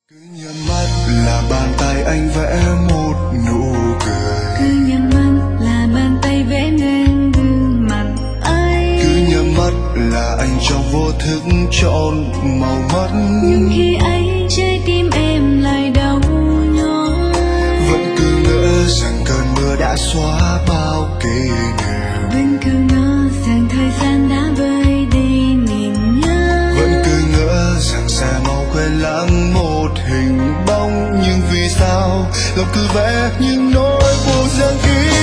Cứ nhắm mắt là bàn tay anh vẽ một nụ cười. Cứ nhắm mắt là bàn tay vẽ nên gương mặt ấy. Cứ nhắm mắt là anh trong vô thức chọn màu mắt. Nhưng khi ấy trái tim em lại đau nhói. Vẫn cứ ngỡ rằng cơn mưa đã xóa bao kỷ niệm. Vẫn cứ ngỡ rằng thời gian đã vơi đi niềm nhớ. Vẫn cứ ngỡ rằng sẽ mau quên lãng một hình bóng. Nhưng vì sao lòng cứ vẽ những nỗi buồn giăng kín.